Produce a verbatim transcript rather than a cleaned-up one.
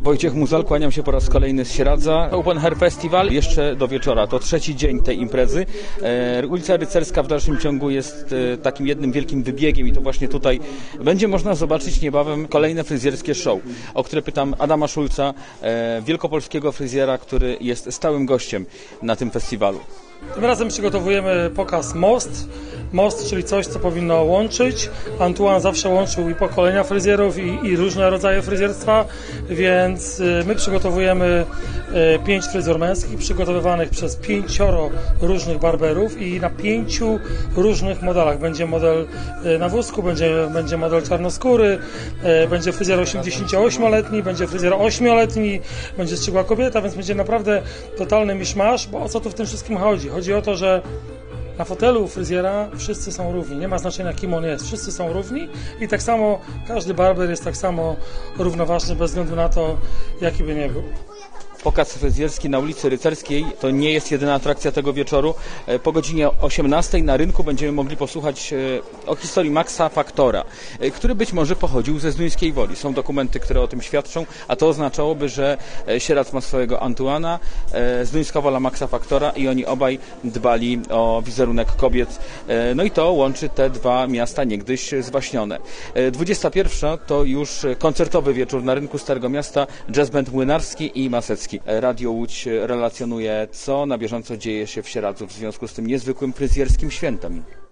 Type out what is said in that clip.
Wojciech Muzal, kłaniam się po raz kolejny z Sieradza. Open Hair Festival jeszcze do wieczora, to trzeci dzień tej imprezy. E, ulica Rycerska w dalszym ciągu jest e, takim jednym wielkim wybiegiem i to właśnie tutaj będzie można zobaczyć niebawem kolejne fryzjerskie show, o które pytam Adama Szulca, e, wielkopolskiego fryzjera, który jest stałym gościem na tym festiwalu. Tym razem przygotowujemy pokaz Most. Most, czyli coś, co powinno łączyć. Antoine zawsze łączył i pokolenia fryzjerów, i, i różne rodzaje fryzjerstwa, więc my przygotowujemy pięć fryzur męskich, przygotowywanych przez pięcioro różnych barberów i na pięciu różnych modelach. Będzie model na wózku, będzie, będzie model czarnoskóry, będzie fryzjer osiemdziesięcioośmioletni, będzie fryzjer ośmioletni, będzie strzygła kobieta, więc będzie naprawdę totalny miszmasz, bo o co tu w tym wszystkim chodzi? Chodzi o to, że na fotelu fryzjera wszyscy są równi, nie ma znaczenia kim on jest, wszyscy są równi i tak samo każdy barber jest tak samo równoważny bez względu na to, jaki by nie był. Pokaz fryzjerski na ulicy Rycerskiej to nie jest jedyna atrakcja tego wieczoru. Po godzinie osiemnastej na rynku będziemy mogli posłuchać o historii Maxa Factora, który być może pochodził ze Zduńskiej Woli. Są dokumenty, które o tym świadczą, a to oznaczałoby, że Sieradz ma swojego Antuana, Zduńska Wola Maxa Factora i oni obaj dbali o wizerunek kobiet. No i to łączy te dwa miasta niegdyś zwaśnione. dwudziesta pierwsza to już koncertowy wieczór na rynku Starego Miasta, jazz band Młynarski i Masecki. Radio Łódź relacjonuje, co na bieżąco dzieje się w Sieradzu w związku z tym niezwykłym fryzjerskim świętem.